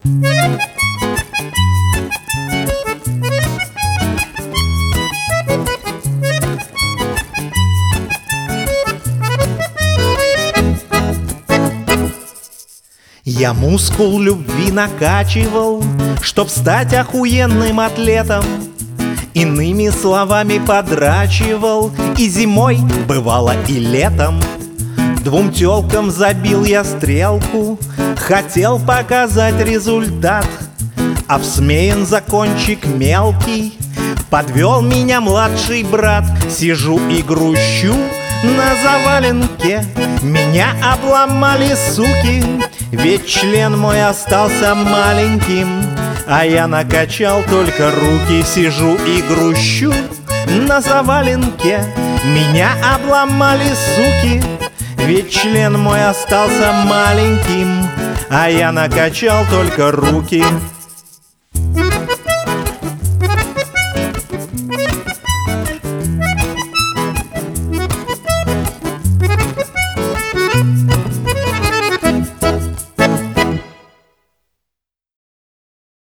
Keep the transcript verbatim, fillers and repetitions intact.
Я мускул любви накачивал, чтоб стать охуенным атлетом. Иными словами подрачивал и зимой, бывало и летом. Двум тёлкам забил я стрелку, хотел показать результат. А всмеян закончик мелкий подвел меня младший брат. Сижу и грущу на заваленке, меня обломали суки, ведь член мой остался маленьким, а я накачал только руки. Сижу и грущу на заваленке, меня обломали суки, ведь член мой остался маленьким, а я накачал только руки.